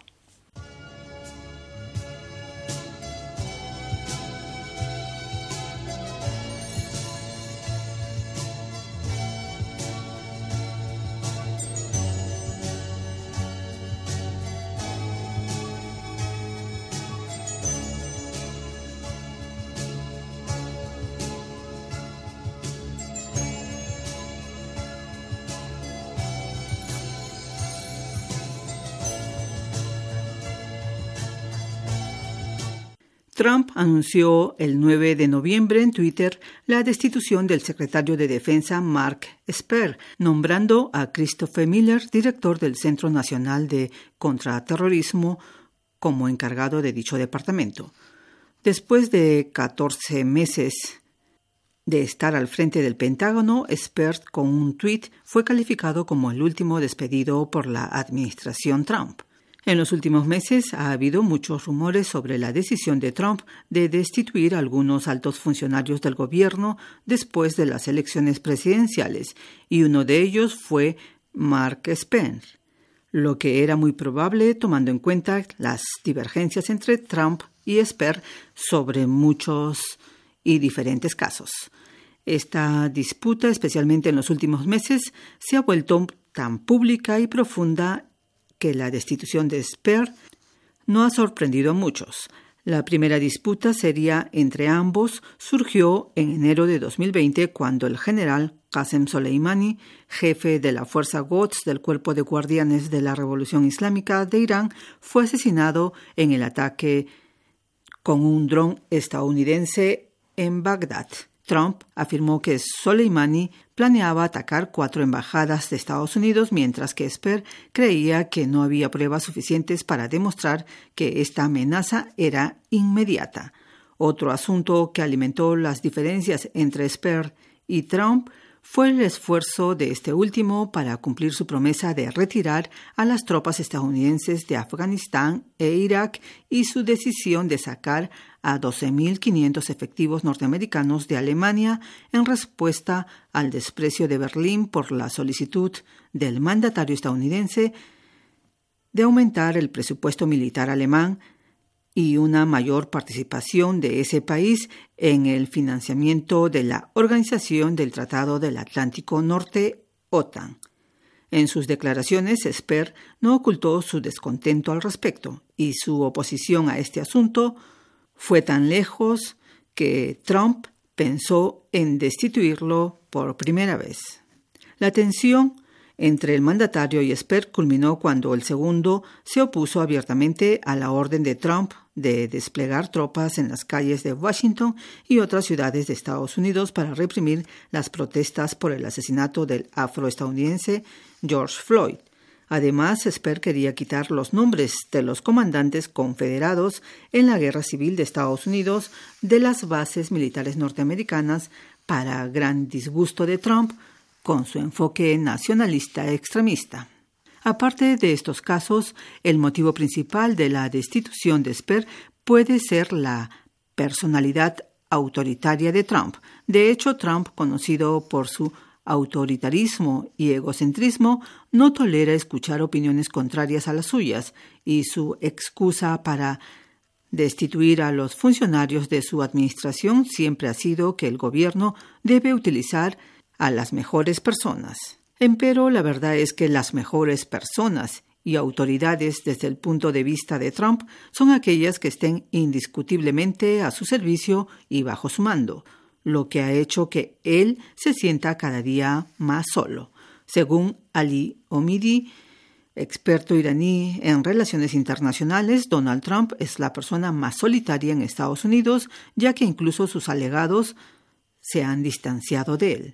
Trump anunció el nueve de noviembre en Twitter la destitución del secretario de Defensa Mark Esper, nombrando a Christopher Miller, director del Centro Nacional de Contraterrorismo, como encargado de dicho departamento. Después de catorce meses de estar al frente del Pentágono, Esper, con un tuit, fue calificado como el último despedido por la administración Trump. En los últimos meses ha habido muchos rumores sobre la decisión de Trump de destituir a algunos altos funcionarios del gobierno después de las elecciones presidenciales, y uno de ellos fue Mark Esper, lo que era muy probable tomando en cuenta las divergencias entre Trump y Esper sobre muchos y diferentes casos. Esta disputa, especialmente en los últimos meses, se ha vuelto tan pública y profunda que la destitución de Esper no ha sorprendido a muchos. La primera disputa seria entre ambos surgió en enero de dos mil veinte cuando el general Qasem Soleimani, jefe de la Fuerza Quds del Cuerpo de Guardianes de la Revolución Islámica de Irán, fue asesinado en el ataque con un dron estadounidense en Bagdad. Trump afirmó que Soleimani planeaba atacar cuatro embajadas de Estados Unidos, mientras que Esper creía que no había pruebas suficientes para demostrar que esta amenaza era inmediata. Otro asunto que alimentó las diferencias entre Esper y Trump fue el esfuerzo de este último para cumplir su promesa de retirar a las tropas estadounidenses de Afganistán e Irak y su decisión de sacar a doce mil quinientos efectivos norteamericanos de Alemania en respuesta al desprecio de Berlín por la solicitud del mandatario estadounidense de aumentar el presupuesto militar alemán y una mayor participación de ese país en el financiamiento de la Organización del Tratado del Atlántico Norte, OTAN. En sus declaraciones, Esper no ocultó su descontento al respecto, y su oposición a este asunto fue tan lejos que Trump pensó en destituirlo por primera vez. La tensión entre el mandatario y Esper culminó cuando el segundo se opuso abiertamente a la orden de Trump de desplegar tropas en las calles de Washington y otras ciudades de Estados Unidos para reprimir las protestas por el asesinato del afroestadounidense George Floyd. Además, Esper quería quitar los nombres de los comandantes confederados en la Guerra Civil de Estados Unidos de las bases militares norteamericanas, para gran disgusto de Trump, con su enfoque nacionalista extremista. Aparte de estos casos, el motivo principal de la destitución de Esper puede ser la personalidad autoritaria de Trump. De hecho, Trump, conocido por su autoritarismo y egocentrismo, no tolera escuchar opiniones contrarias a las suyas, y su excusa para destituir a los funcionarios de su administración siempre ha sido que el gobierno debe utilizar a las mejores personas. Empero, la verdad es que las mejores personas y autoridades desde el punto de vista de Trump son aquellas que estén indiscutiblemente a su servicio y bajo su mando, lo que ha hecho que él se sienta cada día más solo. Según Ali Omidi, experto iraní en relaciones internacionales, Donald Trump es la persona más solitaria en Estados Unidos, ya que incluso sus allegados se han distanciado de él.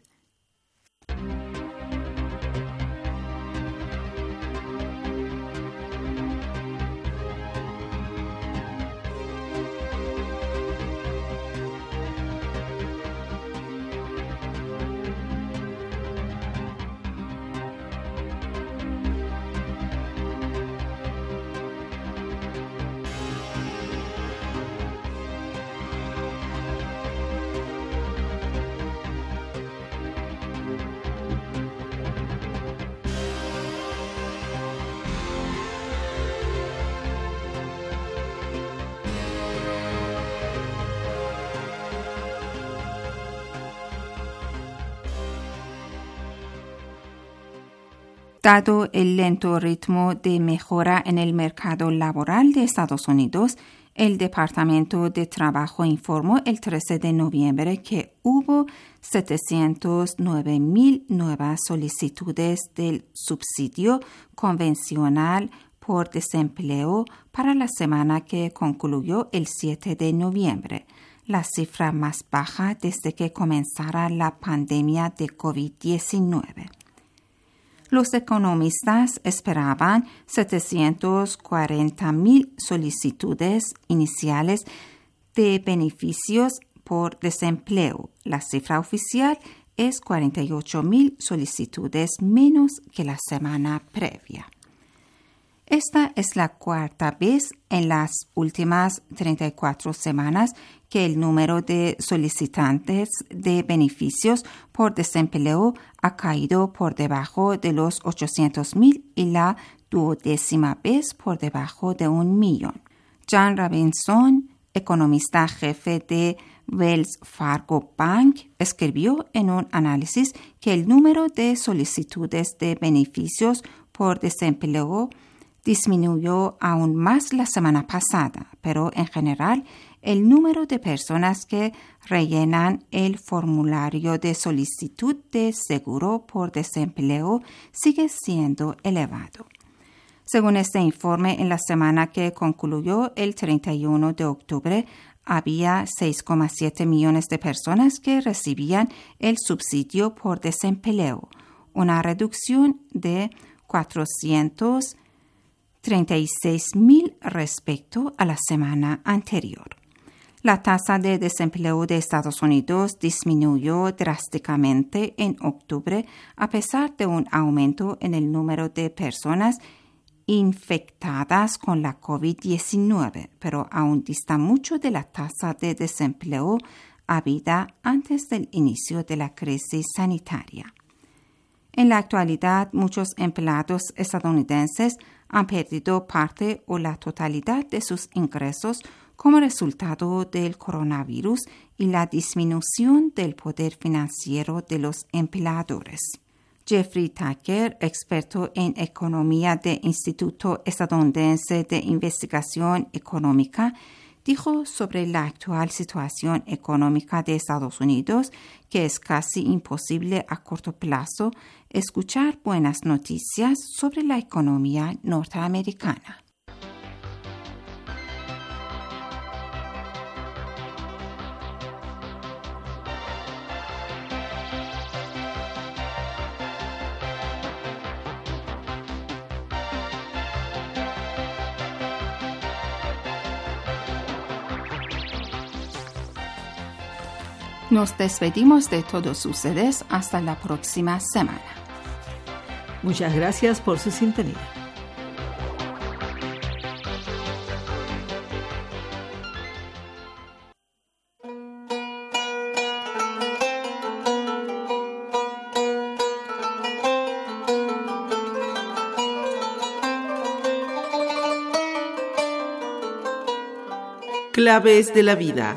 Dado el lento ritmo de mejora en el mercado laboral de Estados Unidos, el Departamento de Trabajo informó el trece de noviembre que hubo setecientas nueve mil nuevas solicitudes del subsidio convencional por desempleo para la semana que concluyó el siete de noviembre, la cifra más baja desde que comenzara la pandemia de COVID diecinueve. Los economistas esperaban setecientas cuarenta mil solicitudes iniciales de beneficios por desempleo. La cifra oficial es cuarenta y ocho mil solicitudes menos que la semana previa. Esta es la cuarta vez en las últimas treinta y cuatro semanas que el número de solicitantes de beneficios por desempleo ha caído por debajo de los ochocientos mil y la duodécima vez por debajo de un millón. John Robinson, economista jefe de Wells Fargo Bank, escribió en un análisis que el número de solicitudes de beneficios por desempleo disminuyó aún más la semana pasada, pero en general el número de personas que rellenan el formulario de solicitud de seguro por desempleo sigue siendo elevado. Según este informe, en la semana que concluyó el treinta y uno de octubre, había seis coma siete millones de personas que recibían el subsidio por desempleo, una reducción de cuatrocientos treinta y seis mil respecto a la semana anterior. La tasa de desempleo de Estados Unidos disminuyó drásticamente en octubre a pesar de un aumento en el número de personas infectadas con la COVID diecinueve, pero aún dista mucho de la tasa de desempleo habida antes del inicio de la crisis sanitaria. En la actualidad, muchos empleados estadounidenses han perdido parte o la totalidad de sus ingresos como resultado del coronavirus y la disminución del poder financiero de los empleadores. Jeffrey Tucker, experto en economía del Instituto Estadounidense de Investigación Económica, dijo sobre la actual situación económica de Estados Unidos que es casi imposible a corto plazo escuchar buenas noticias sobre la economía norteamericana. Nos despedimos de todos ustedes hasta la próxima semana. Muchas gracias por su sintonía. Claves de la vida.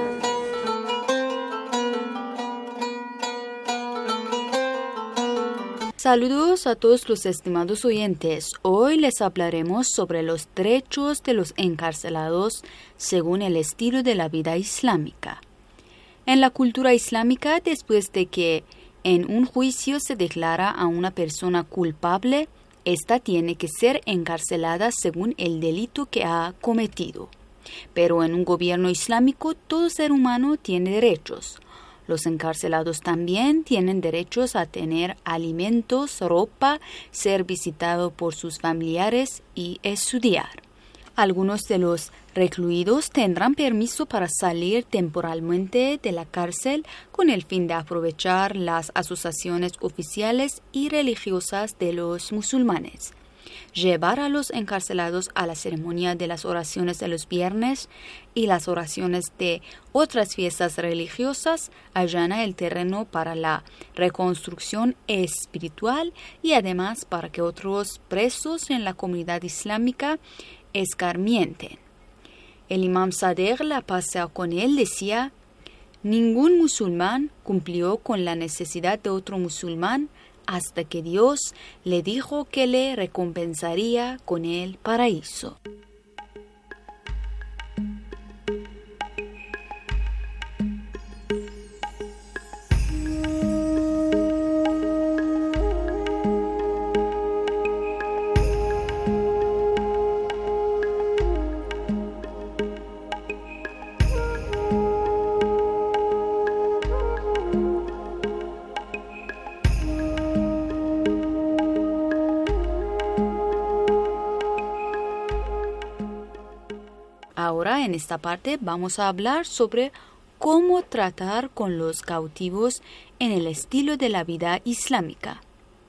Saludos a todos los estimados oyentes. Hoy les hablaremos sobre los derechos de los encarcelados según el estilo de la vida islámica. En la cultura islámica, después de que en un juicio se declara a una persona culpable, ésta tiene que ser encarcelada según el delito que ha cometido. Pero en un gobierno islámico, todo ser humano tiene derechos. Los encarcelados también tienen derechos a tener alimentos, ropa, ser visitado por sus familiares y estudiar. Algunos de los recluidos tendrán permiso para salir temporalmente de la cárcel con el fin de aprovechar las asociaciones oficiales y religiosas de los musulmanes. Llevar a los encarcelados a la ceremonia de las oraciones de los viernes y las oraciones de otras fiestas religiosas allana el terreno para la reconstrucción espiritual y además para que otros presos en la comunidad islámica escarmienten. El imam Sadegh, la paz sea con él, decía: ningún musulmán cumplió con la necesidad de otro musulmán hasta que Dios le dijo que le recompensaría con el paraíso. Ahora, en esta parte, vamos a hablar sobre cómo tratar con los cautivos en el estilo de la vida islámica.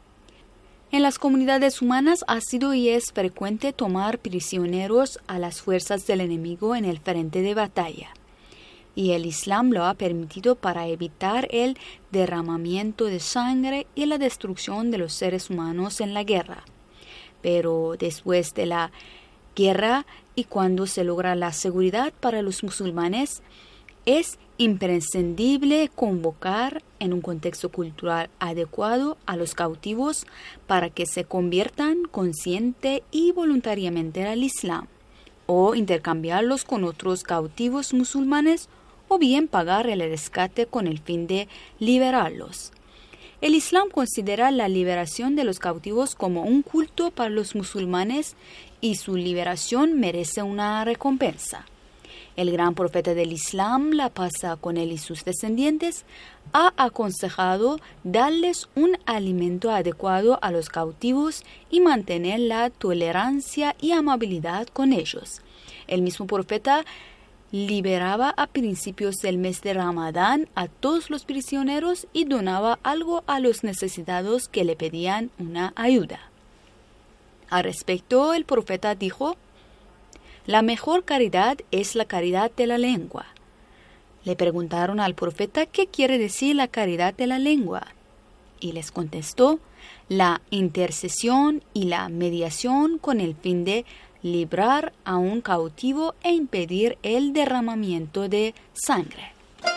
En las comunidades humanas ha sido y es frecuente tomar prisioneros a las fuerzas del enemigo en el frente de batalla. Y el Islam lo ha permitido para evitar el derramamiento de sangre y la destrucción de los seres humanos en la guerra. Pero después de la guerra y cuando se logra la seguridad para los musulmanes, es imprescindible convocar en un contexto cultural adecuado a los cautivos para que se conviertan consciente y voluntariamente al Islam, o intercambiarlos con otros cautivos musulmanes, o bien pagar el rescate con el fin de liberarlos. El Islam considera la liberación de los cautivos como un culto para los musulmanes y su liberación merece una recompensa. El gran profeta del Islam, la paz sea con él y sus descendientes, ha aconsejado darles un alimento adecuado a los cautivos y mantener la tolerancia y amabilidad con ellos. El mismo profeta liberaba a principios del mes de Ramadán a todos los prisioneros y donaba algo a los necesitados que le pedían una ayuda. Al respecto, el profeta dijo: la mejor caridad es la caridad de la lengua. Le preguntaron al profeta qué quiere decir la caridad de la lengua. Y les contestó: la intercesión y la mediación con el fin de librar a un cautivo e impedir el derramamiento de sangre.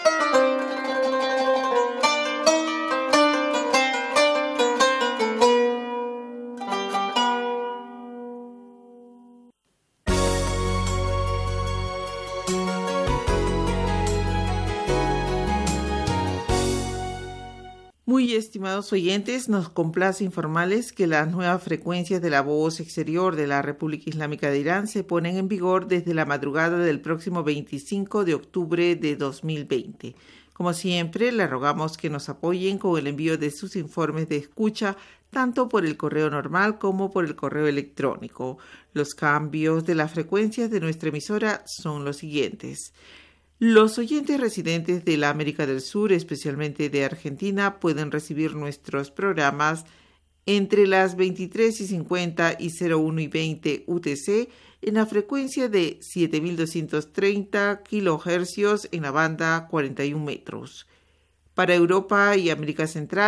Muy estimados oyentes, nos complace informarles que las nuevas frecuencias de la voz exterior de la República Islámica de Irán se ponen en vigor desde la madrugada del próximo veinticinco de octubre de dos mil veinte. Como siempre, le rogamos que nos apoyen con el envío de sus informes de escucha, tanto por el correo normal como por el correo electrónico. Los cambios de las frecuencias de nuestra emisora son los siguientes. Los oyentes residentes de la América del Sur, especialmente de Argentina, pueden recibir nuestros programas entre las veintitrés y cincuenta y cero uno y veinte U T C en la frecuencia de siete mil doscientos treinta kilohercios en la banda cuarenta y un metros. Para Europa y América Central,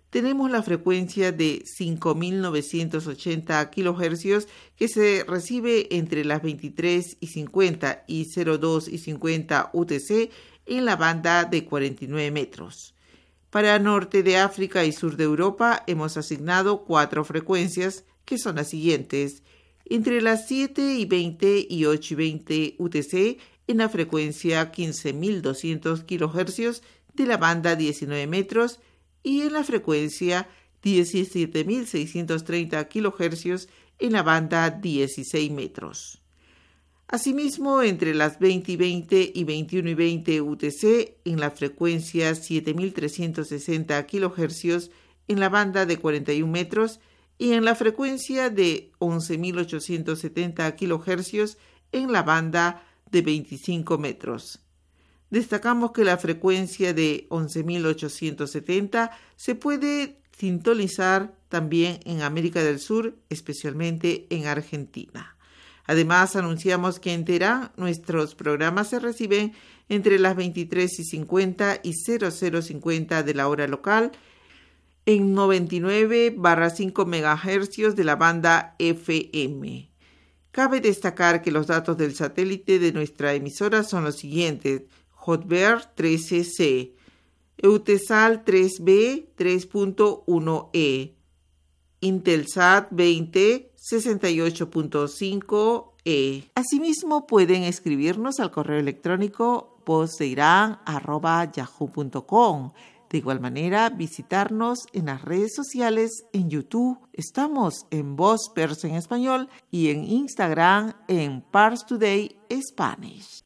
tenemos la frecuencia de cinco mil novecientos ochenta kilohercios que se recibe entre las veintitrés y cincuenta y cero dos y cincuenta U T C en la banda de cuarenta y nueve metros. Para norte de África y sur de Europa hemos asignado cuatro frecuencias que son las siguientes: entre las siete y veinte y ocho y veinte U T C en la frecuencia quince mil doscientos kilohercios de la banda diecinueve metros y en la frecuencia diecisiete mil seiscientos treinta kilohercios en la banda dieciséis metros. Asimismo, entre las veinte y veinte y veintiuno y veinte U T C en la frecuencia siete mil trescientos sesenta kilohercios en la banda de cuarenta y uno metros y en la frecuencia de once mil ochocientos setenta kilohercios en la banda de veinticinco metros. Destacamos que la frecuencia de once mil ochocientos setenta se puede sintonizar también en América del Sur, especialmente en Argentina. Además, anunciamos que en Teherán nuestros programas se reciben entre las veintitrés y cincuenta y cero cero cincuenta de la hora local en noventa y nueve barra cinco megahercios de la banda F M. Cabe destacar que los datos del satélite de nuestra emisora son los siguientes: Hotbird trece C, Eutelsat tres B tres punto uno E, Intelsat veinte sesenta y ocho punto cinco E. Asimismo, pueden escribirnos al correo electrónico vozdeiran arroba yahoo punto com. De igual manera, visitarnos en las redes sociales, en YouTube, estamos en Voz Persa en Español y en Instagram en Pars Today Spanish.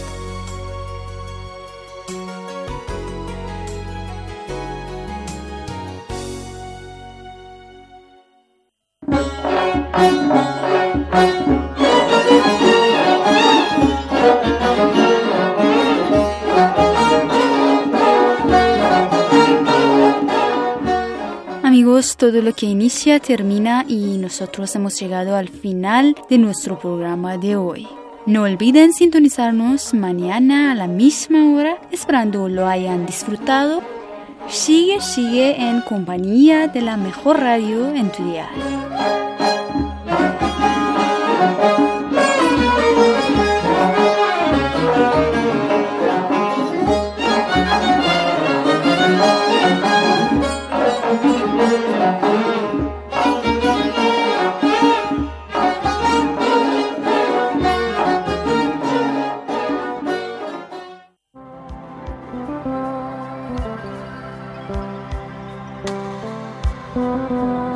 Amigos, todo lo que inicia termina y nosotros hemos llegado al final de nuestro programa de hoy. No olviden sintonizarnos mañana a la misma hora, esperando lo hayan disfrutado. Sigue, sigue en compañía de la mejor radio en tu dial. Thank you.